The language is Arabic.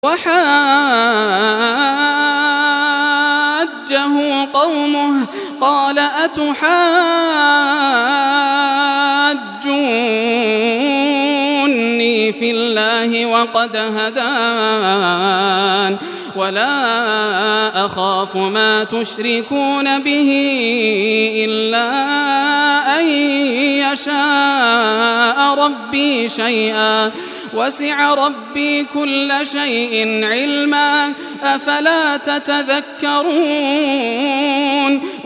وحاجه قومه قال أتحاجوني في الله وقد هدان ولا أخاف ما تشركون به إلا أن يشاء ربي شيئا وسع ربي كل شيء علما أفلا تتذكرون